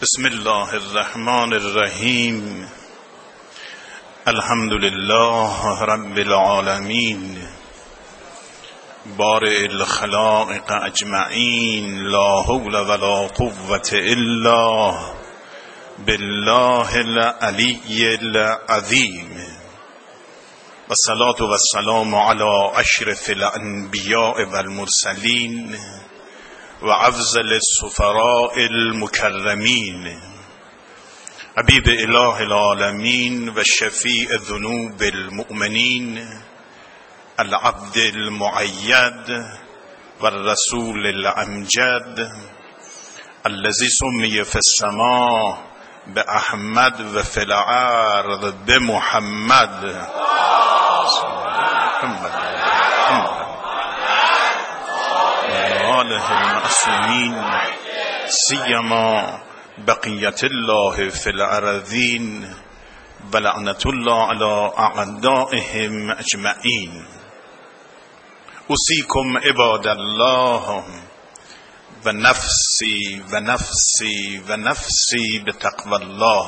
بسم الله الرحمن الرحیم. الحمد لله رب العالمین بارئ الخلائق اجمعین، لا حول ولا قوة الا بالله العلی العظیم. و صلاة و السلام علی اشرف الانبیاء و المرسلین و افضل السفراء المکرمین، حبیب اله العالمین و شفیع ذنوب المؤمنین، العبد المؤید و الرسول الامجد، الذي سمي في السماء بأحمد و في الارض بمحمد. آله المعصومین سیما بقیت الله فی الارضین و لعنت الله علی اعدائهم اجمعین. اوصیکم عباد الله و نفسی و نفسی و نفسی بتقوی الله،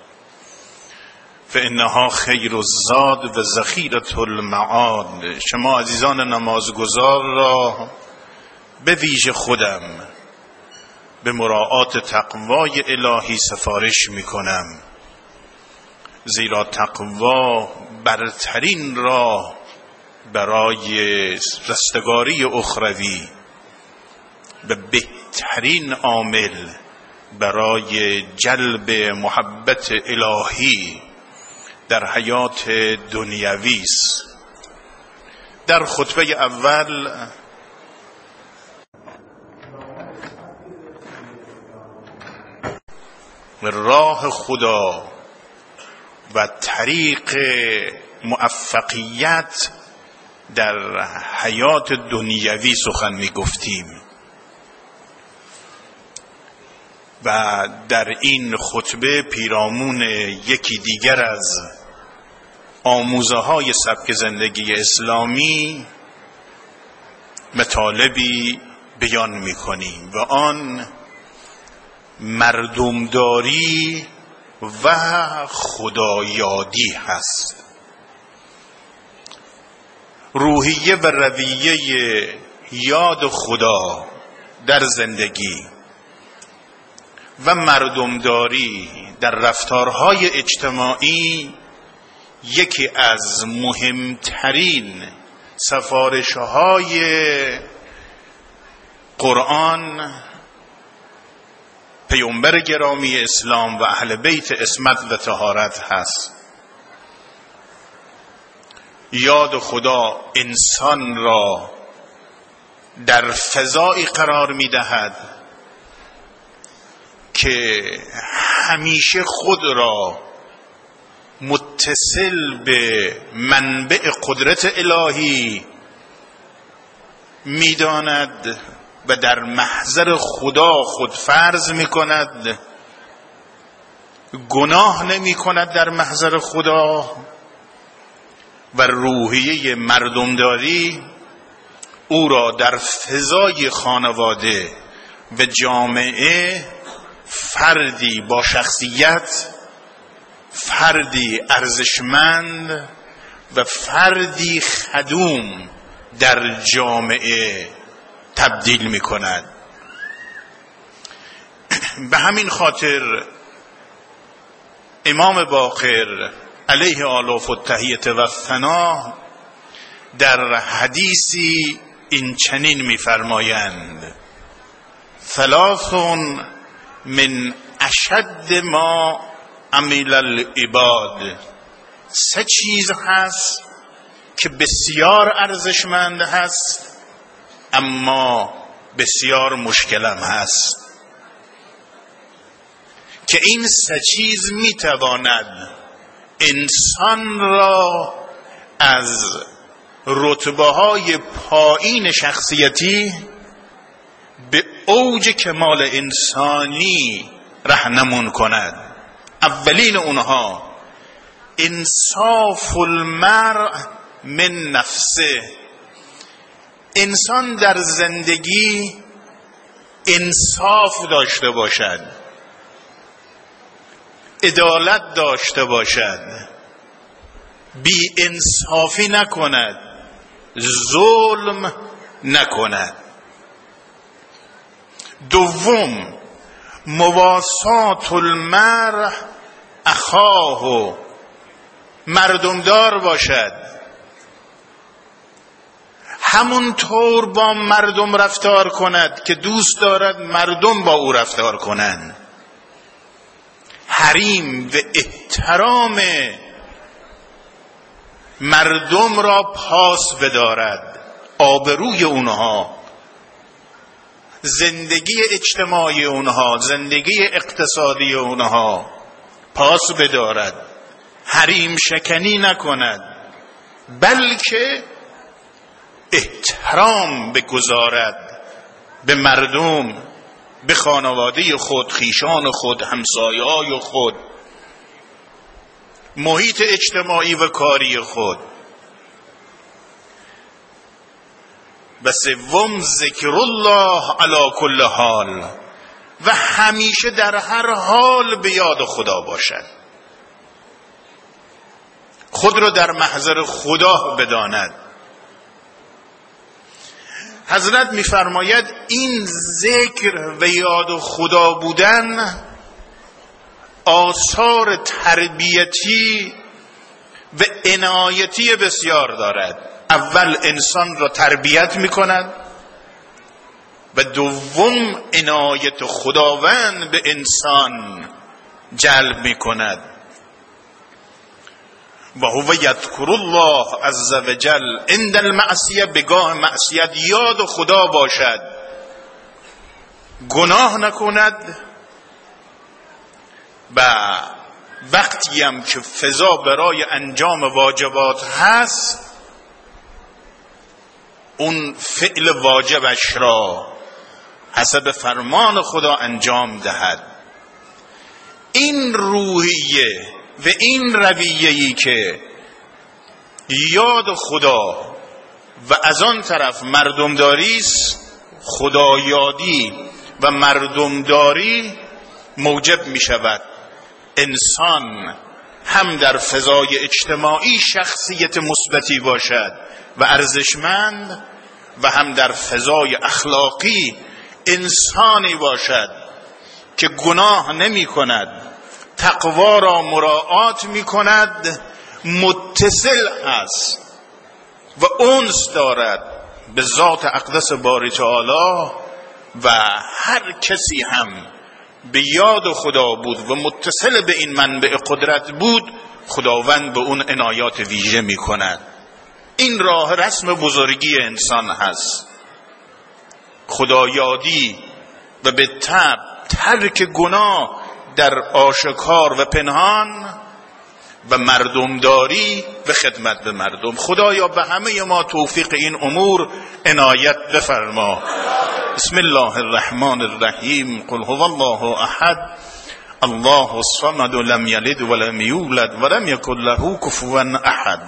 فانها خیر الزاد و ذخیرة المعاد. شما عزیزان نمازگزار را به ویژه خودم به مراعات تقوای الهی سفارش می کنم، زیرا تقوا برترین راه برای رستگاری اخروی و بهترین عامل برای جلب محبت الهی در حیات دنیوی است. در خطبه اول راه خدا و طریق موفقیت در حیات دنیوی سخن می گفتیم و در این خطبه پیرامون یکی دیگر از آموزه های سبک زندگی اسلامی مطالبی بیان می کنیم و آن مردمداری و خدایادی هست. روحیه و رویه یاد خدا در زندگی و مردمداری در رفتارهای اجتماعی یکی از مهمترین سفارش‌های قرآن، پیامبر گرامی اسلام و اهل بیت عصمت و طهارت هست. یاد خدا انسان را در فضایی قرار می دهد که همیشه خود را متصل به منبع قدرت الهی می داند و در محضر خدا خود فرض می کند، گناه نمی کند در محضر خدا. و روحیه مردمداری او را در فضای خانواده و جامعه فردی با شخصیت، فردی ارزشمند و فردی خدوم در جامعه تبدیل می کند. به همین خاطر امام باقر علیه آلاف التحیة و الثنا در حدیثی این چنین می فرمایند: ثلاث من اشد ما عمل العباد. سه چیز هست که بسیار ارزشمند هست اما بسیار مشکلم هست، که این سه چیز میتواند انسان را از رتبه‌های پایین شخصیتی به اوج کمال انسانی راهنمون کند. اولین اونها انصاف المرء من نفسه. انسان در زندگی انصاف داشته باشد، عدالت داشته باشد، بی انصافی نکند، ظلم نکند. دوم، مواسات المرء اخاه، مردمدار باشد، همونطور با مردم رفتار کند که دوست دارد مردم با او رفتار کنند. حریم و احترام مردم را پاس بدارد، آبروی اونها، زندگی اجتماعی اونها، زندگی اقتصادی اونها پاس بدارد، حریم شکنی نکند، بلکه احترام بگذارد به مردم، به خانواده خود، خویشان خود، همسایه‌های خود، محیط اجتماعی و کاری خود. و سوم، ذکر الله علی کل حال، و همیشه در هر حال به یاد خدا باشد، خود را در محضر خدا بداند. حضرت می‌فرماید این ذکر و یاد خدا بودن آثار تربیتی و عنایتی بسیار دارد. اول انسان را تربیت می‌کند و دوم عنایت خداوند به انسان جلب می‌کند. و هو یذکر الله عز وجل عند المعصیه، بگاه معصیت یاد خدا باشد، گناه نکند، و وقتی هم که فضا برای انجام واجبات هست اون فعل واجبش را حسب فرمان خدا انجام دهد. این روحیه و این رویه‌ای که یاد خدا و از آن طرف مردمداری است، خدایادی و مردمداری موجب می شود انسان هم در فضای اجتماعی شخصیت مثبتی باشد و ارزشمند، و هم در فضای اخلاقی انسانی باشد که گناه نمی کند، تقوا را مراعات می کند، متصل است و انس دارد به ذات اقدس باری تعالی. و هر کسی هم به یاد خدا بود و متصل به این منبع قدرت بود، خداوند به اون عنایات ویژه می کند. این راه رسم بزرگی انسان هست، خدایادی و به طبع ترک گناه در آشکار و پنهان، و مردمداری و خدمت به مردم. خدایا به همه ما توفیق این امور عنایت بفرما. بسم الله الرحمن الرحیم. قل هو الله احد الله الصمد لم یلد ولم یولد ولم یکن له کفوا احد.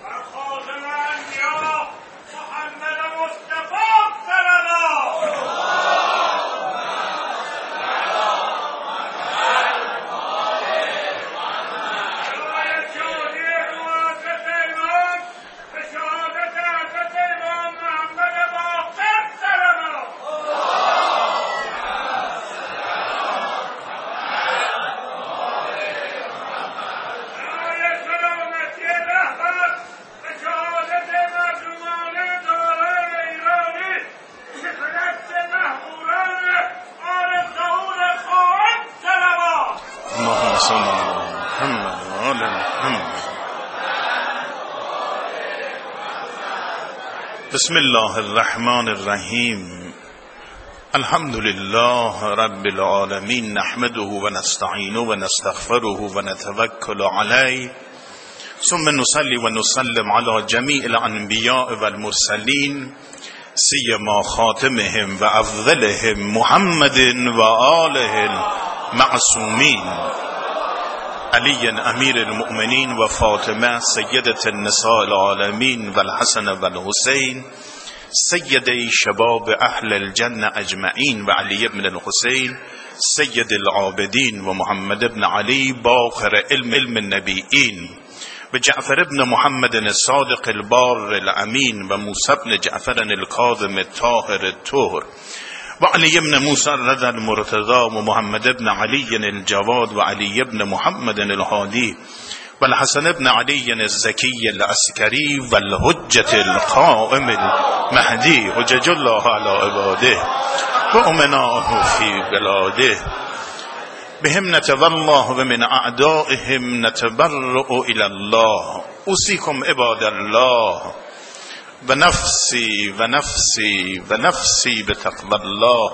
بسم الله الرحمن الرحیم. الحمد لله رب العالمین، نحمده و نستعینه و نستغفره و نتوکل علیه، ثم نصلی و نسلم علی جمیع الانبیاء و المرسلین، سیما خاتمهم و افضلهم محمد و آله المعصومین، علی امیر المؤمنین و فاطمه سیدة النساء العالمین و الحسن و الحسین سیدی شباب اهل الجنه اجمعین، و علی ابن الحسین سید العابدین و محمد ابن علی باقر علم النبیین و جعفر ابن محمد الصادق البار الامین و موسی ابن جعفر الکاظم الطاهر الطهر و علی ابن موسی الرضا المرتضی و محمد ابن علی الجواد و علی ابن محمد الهادی و الحسن ابن علی الزکی العسکری و الحجة القائم المهدی حجج الله علی عباده و امناه فی بلاده بهم نتولاه و من اعدائهم نتبرأ الی الله اوصیکم عباد الله و نفسی و نفسی و نفسی بتقوی الله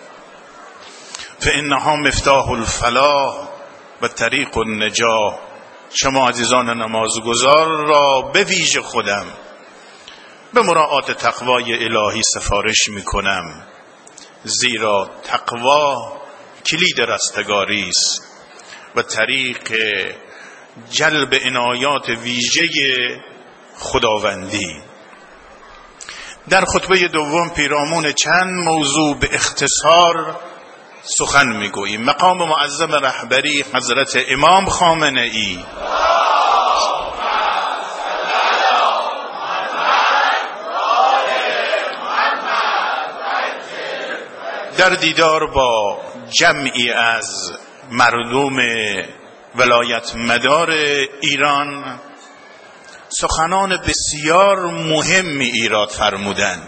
فانها مفتاح الفلاح و طریق النجاح. شما عزیزان نمازگزار را به ویژه خودم به مراعات تقوای الهی سفارش می کنم، زیرا تقوا کلید رستگاری است و طریق جلب عنایات ویژه خداوندی. در خطبه دوم پیرامون چند موضوع به اختصار سخن میگوییم. مقام معظم رهبری حضرت امام خامنه ای در دیدار با جمعی از مردم ولایت مدار ایران سخنان بسیار مهمی ایراد فرمودند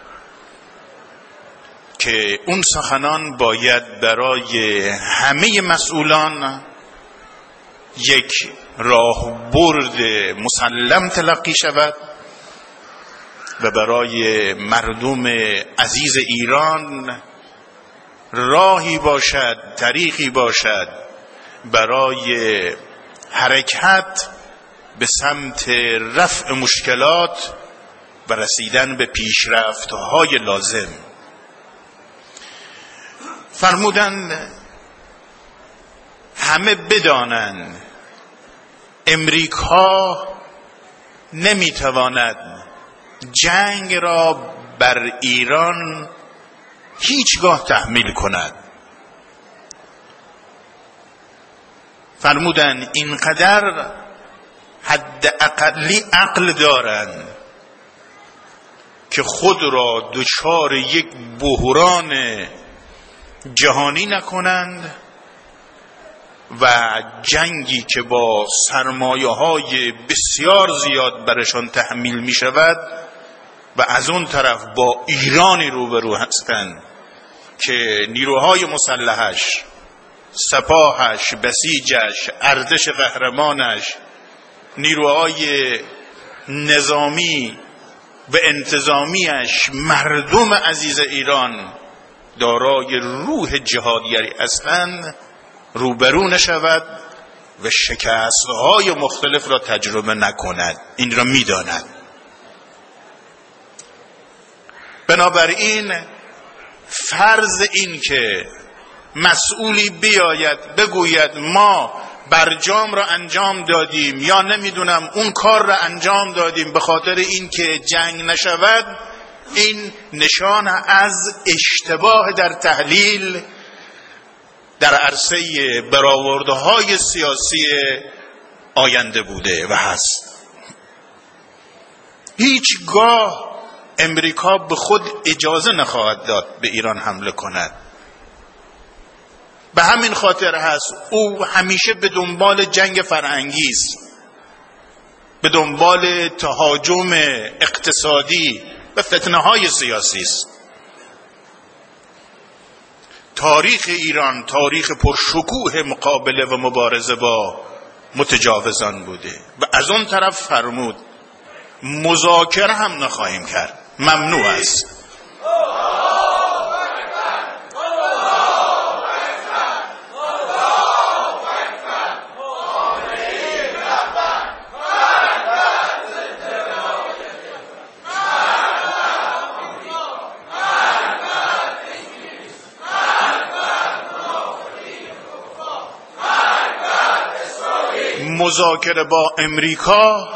که اون سخنان باید برای همه مسئولان یک راهبرد مسلم تلقی شود و برای مردم عزیز ایران راهی باشد، طریقی باشد برای حرکت به سمت رفع مشکلات و رسیدن به پیشرفت‌های لازم. فرمودند همه بدانند امریکا نمیتواند جنگ را بر ایران هیچگاه تحمیل کند. فرمودند اینقدر حد اقلی عقل دارند که خود را دچار یک بحران جهانی نکنند و جنگی که با سرمایه‌های بسیار زیاد برشان تحمیل می شود و از اون طرف با ایرانی روبرو هستند که نیروهای مسلحش، سپاهش، بسیجش، ارتش قهرمانش، نیروهای نظامی و انتظامیش، مردم عزیز ایران دارای روح جهادگری هستند، روبرو نشود و شکست‌های مختلف را تجربه نکند. این را می‌داند. بنابراین فرض این که مسئولی بیاید بگوید ما برجام را انجام دادیم یا نمیدونم اون کار را انجام دادیم به خاطر این که جنگ نشود، این نشان از اشتباه در تحلیل در عرصه برآورده‌های سیاسی آینده بوده و هست. هیچگاه امریکا به خود اجازه نخواهد داد به ایران حمله کند. به همین خاطر هست او همیشه به دنبال جنگ فرهنگی است، به دنبال تهاجم اقتصادی و فتنه‌های سیاسی است. تاریخ ایران تاریخ پرشکوه مقابله و مبارزه با متجاوزان بوده و از اون طرف فرمود مذاکره هم نخواهیم کرد، ممنوع است. مذاکره با امریکا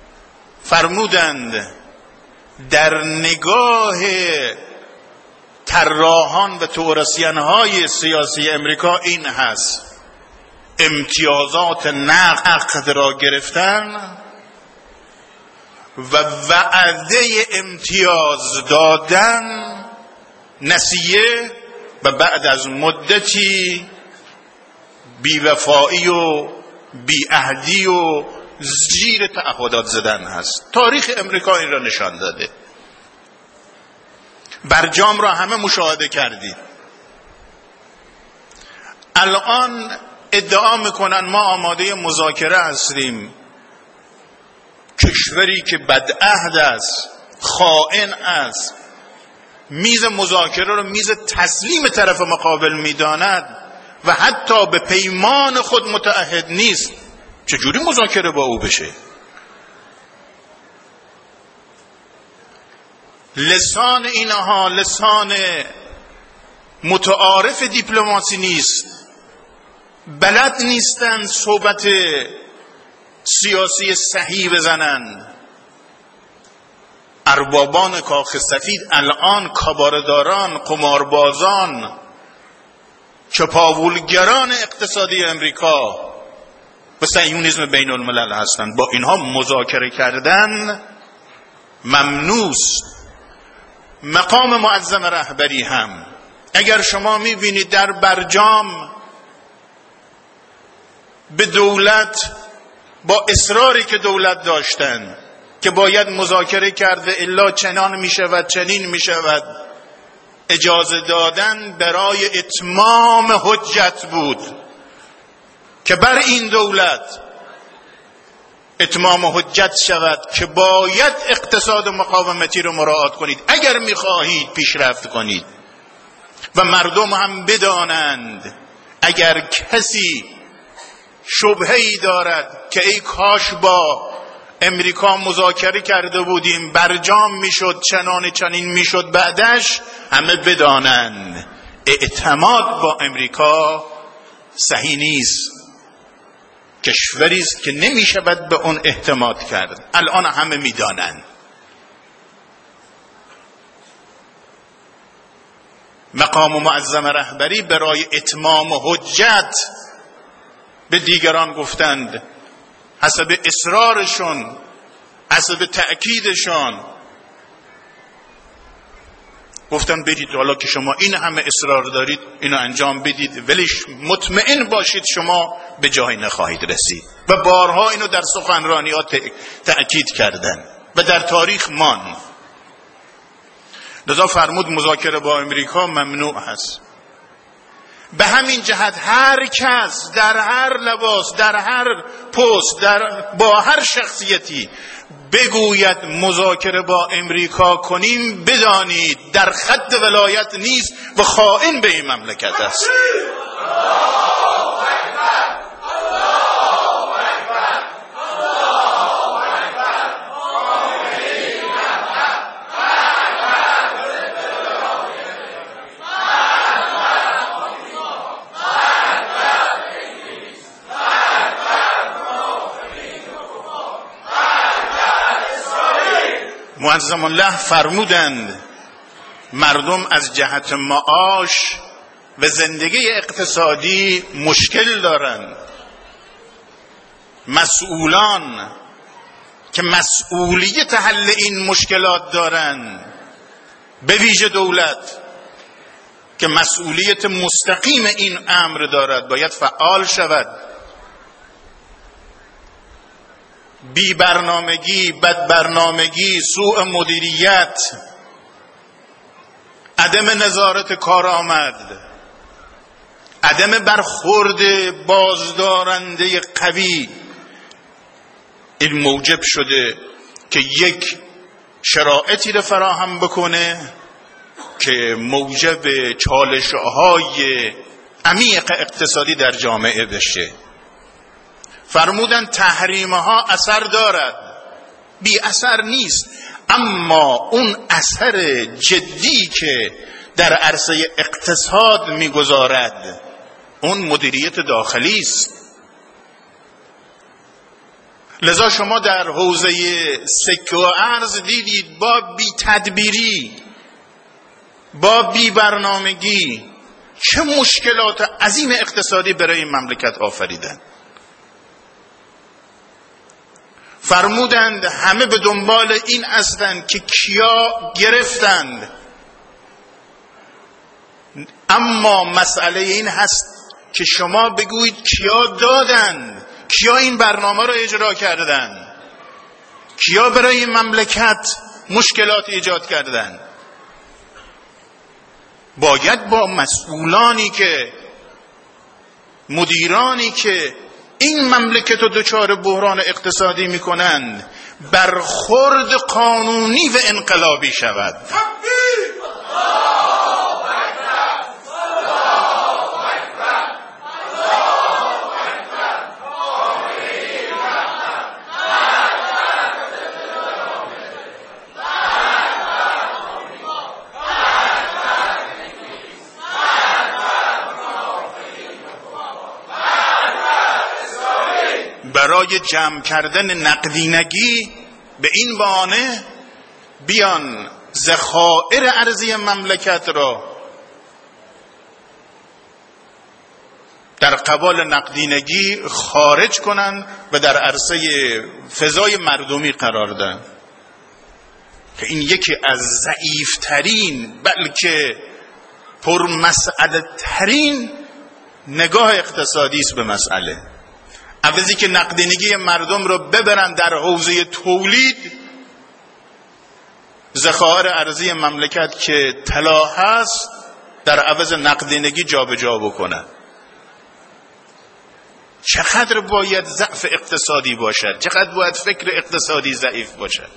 فرمودند در نگاه طراحان و تئوریسین‌های سیاسی امریکا این هست: امتیازات نقد را گرفتن و وعده امتیاز دادن، نسیه، و بعد از مدتی بیوفایی و بیعهدی و زیر تعهدات زدن هست. تاریخ امریکا این را نشان داده. برجام را همه مشاهده کردید. الان ادعا میکنن ما آماده مذاکره هستیم. کشوری که بدعهد است، خائن است، میز مذاکره رو میز تسلیم طرف مقابل میداند و حتی به پیمان خود متعهد نیست، چجوری مذاکره با او بشه؟ لسان اینها لسان متعارف دیپلماسی نیست. بلد نیستن صحبت سیاسی صحیح بزنن. اربابان کاخ سفید الان کابارداران، قماربازان، چپاولگران اقتصادی امریکا و صهیونیسم بین الملل هستند. با اینها مذاکره کردن ممنوست. مقام معظم رهبری هم اگر شما میبینید در برجام به دولت با اصراری که دولت داشتن که باید مذاکره کرده الا چنان میشود چنین میشود، اجازه دادن برای اتمام حجت بود که بر این دولت اتمام حجت شود که باید اقتصاد مقاومتی رو مراعات کنید اگر میخواهید پیشرفت کنید و مردم هم بدانند اگر کسی شبهه‌ای دارد که ای کاش با امریکا مذاکره کرده بودیم برجام میشد چنان چنین میشد، بعدش همه بدانند اعتماد با امریکا صحیح نیست. کشوری است که نمیشود به اون اعتماد کرد. الان همه میدانند. مقام معظم رهبری برای اتمام حجت به دیگران گفتند، حسب اصرارشون، حسب تأکیدشان گفتن برید، حالا که شما این همه اصرار دارید اینو انجام بدید، ولی مطمئن باشید شما به جایی نخواهید رسید. و بارها اینو در سخنرانی‌ها تأکید کردن و در تاریخ ماند. لذا فرمود مذاکره با امریکا ممنوع هست. به همین جهت هر کس در هر لباس، در هر پست، با هر شخصیتی بگوید مذاکره با امریکا کنیم، بدانید در خط ولایت نیست و خائن به این مملکت است. معظم الله فرمودند مردم از جهت معاش و زندگی اقتصادی مشکل دارند. مسئولان که مسئولیت حل این مشکلات دارند، به ویژه دولت که مسئولیت مستقیم این امر دارد، باید فعال شود. بی برنامگی، بد برنامگی، سوء مدیریت، عدم نظارت کارآمد، عدم برخورد بازدارنده قوی، این موجب شده که یک شرایطی رو فراهم بکنه که موجب چالش‌های عمیق اقتصادی در جامعه بشه. فرمودن تحریم‌ها اثر دارد، بی اثر نیست، اما اون اثر جدی که در عرصه اقتصاد میگذارد اون مدیریت داخلی است. لذا شما در حوزه سکه و ارز دیدید با بی تدبیری، با بی‌برنامگی چه مشکلات عظیم اقتصادی برای این مملکت آفریدن. فرمودند همه به دنبال این هستند که کیا گرفتند، اما مسئله این هست که شما بگویید کیا دادند، کیا این برنامه را اجرا کردند، کیا برای این مملکت مشکلات ایجاد کردند. باید با مسئولانی که مدیرانی که این مملکت رو دچار بحران اقتصادی میکنند برخورد قانونی و انقلابی شود. برای جمع کردن نقدینگی به این بهانه بیان ذخایر ارزی مملکت را در قبال نقدینگی خارج کنند و در عرصه فضای مردمی قرار دهند که این یکی از ضعیفترین بلکه پرمسئله ترین نگاه اقتصادی است به مسئله. عوضی که نقدینگی مردم رو ببرن در حوزه تولید، ذخایر ارزی مملکت که طلا هست در عوض نقدینگی جابجا بکنن. چقدر باید ضعف اقتصادی باشد، چقدر باید فکر اقتصادی ضعیف باشد.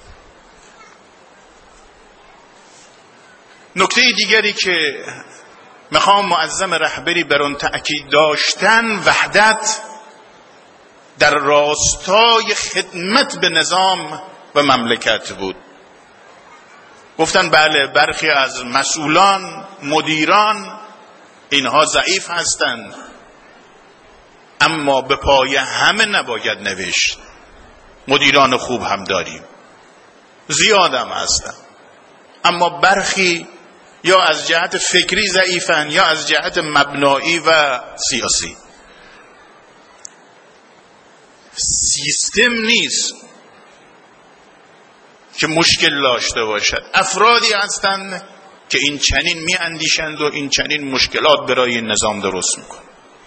نکته دیگری که مقام معظم رهبری بر آن تأکید داشتن وحدت در راستای خدمت به نظام و مملکت بود. گفتن بله برخی از مسئولان مدیران اینها ضعیف هستند، اما به پای همه نباید نوشت. مدیران خوب هم داریم، زیاد هم هستن، اما برخی یا از جهت فکری ضعیفن یا از جهت مبنایی و سیاسی. سیستم نیست که مشکل داشته باشد، افرادی هستند که این چنین می اندیشند و این چنین مشکلات برای نظام درست میکنند.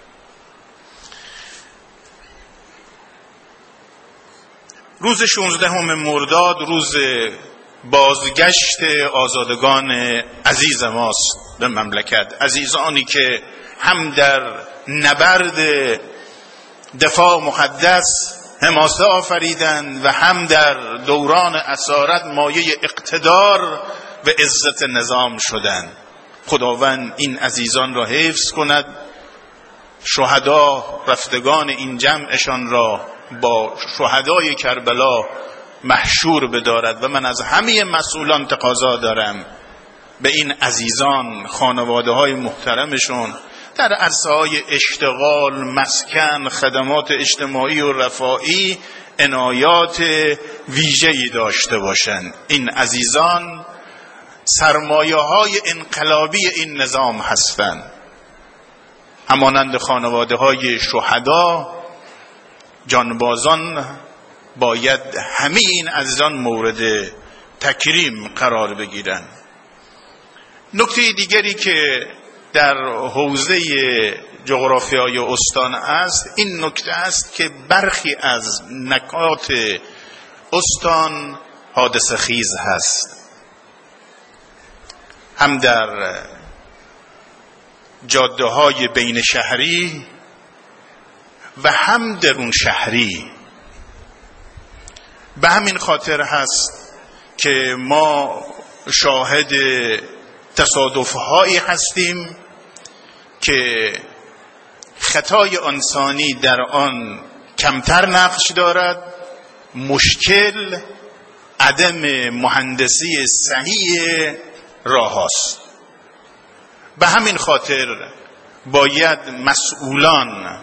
روز 16 مرداد روز بازگشت آزادگان عزیز ماست به مملکت، عزیزانی که هم در نبرد دفاع مقدس حماسه آفریدند و هم در دوران اسارت مایه اقتدار و عزت نظام شدند. خداوند این عزیزان را حفظ کند، شهدا رفتگان این جمعشان را با شهدای کربلا محشور بدارد و من از همه مسئولان تقاضا دارم به این عزیزان، خانواده های محترمشون در عرصه‌های اشتغال، مسکن، خدمات اجتماعی و رفاهی عنایات ویژه‌ای داشته باشند. این عزیزان سرمایه‌های انقلابی این نظام هستند، همانند خانواده‌های شهدا، جانبازان باید همه این عزیزان مورد تکریم قرار بگیرند. نکته دیگری که در حوزه جغرافیای استان است این نکته است که برخی از نکات استان حادثه خیز هست، هم در جاده های بین شهری و هم درون شهری. به همین خاطر هست که ما شاهد تصادف‌هایی هستیم که خطای انسانی در آن کمتر نقش دارد، مشکل عدم مهندسی صحیح راه است. به همین خاطر باید مسئولان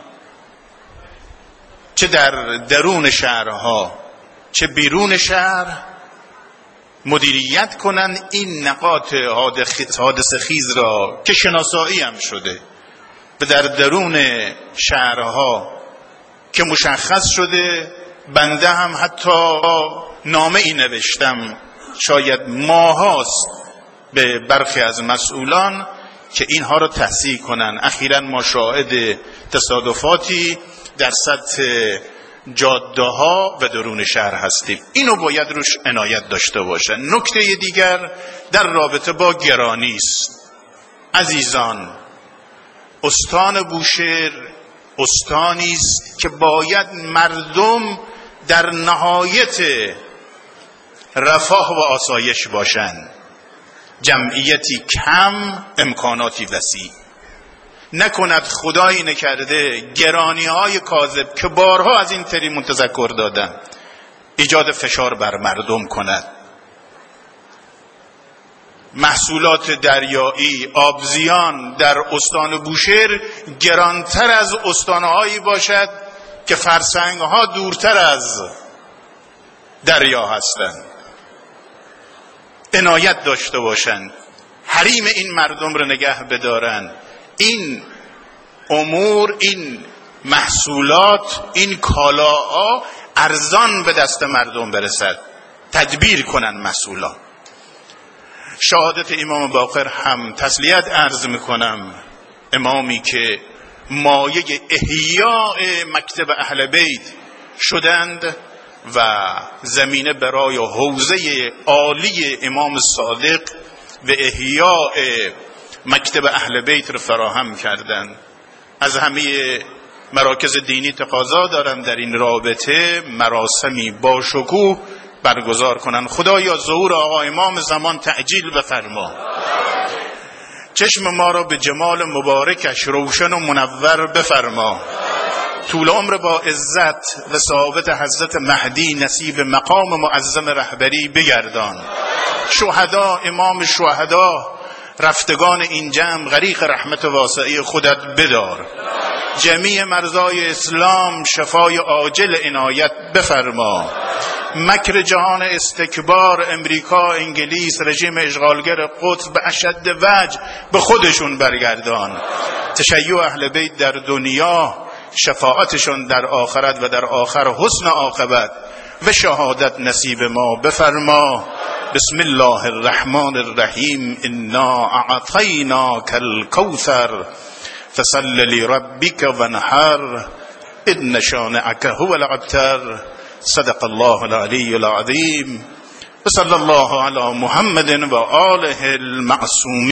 چه در درون شهرها چه بیرون شهر مدیریت کنن این نقاط حادثه خیز را که شناسایی هم شده و در درون شهرها که مشخص شده. بنده هم حتی نامه ای نوشتم شاید ماهاست به برخی از مسئولان که اینها را تصحیح کنن. اخیراً ما شاهد تصادفاتی در سطح جاده ها و درون شهر هستیم. اینو باید روش عنایت داشته باشن. نکته دیگر در رابطه با گرانی است. عزیزان، استان بوشهر استانی است که باید مردم در نهایت رفاه و آسایش باشند. جمعیتی کم، امکاناتی وسیع. نکند خدایی نکرده گرانی های کاذب که بارها از این تریمون تذکر دادم ایجاد فشار بر مردم کند. محصولات دریایی، آبزیان در استان بوشهر گرانتر از استانهایی باشد که فرسنگها دورتر از دریا هستند. عنایت داشته باشند، حریم این مردم رو نگه بدارن. این امور، این محصولات، این کالاها ارزان به دست مردم برسد. تدبیر کنن مسئولان. شهادت امام باقر هم تسلیت عرض میکنم، امامی که مایه احیاء مکتب اهل بیت شدند و زمینه برای حوزه عالی امام صادق و احیاء مکتب اهل بیت رو فراهم کردند. از همه مراکز دینی تقاضا دارم در این رابطه مراسمی با شکوه برگزار کنن. خدایا ظهور آقا امام زمان تعجیل بفرما. چشم ما را به جمال مبارکش روشن و منور بفرما. طول عمر با عزت و ثابت حضرت مهدی نصیب مقام معظم رهبری بگردان. شهدا، امام شهدا، رفتگان این جمع غریق رحمت واسعی خودت بدار. جمیع مرزای اسلام شفای عاجل عنایت بفرما. مکر جهان استکبار، امریکا، انگلیس، رژیم اشغالگر قدس به اشد وجه به خودشون برگردان. تشیع اهل بیت در دنیا، شفاعتشون در آخرت و در آخر حسن عاقبت و شهادت نصیب ما بفرما. بسم الله الرحمن الرحیم. انا اعطیناک الکوثر فصل لربک وانحر ان شانئک هو الابتر. صدق الله العلی العظیم. و صلی الله علی محمد و آله المعصومین.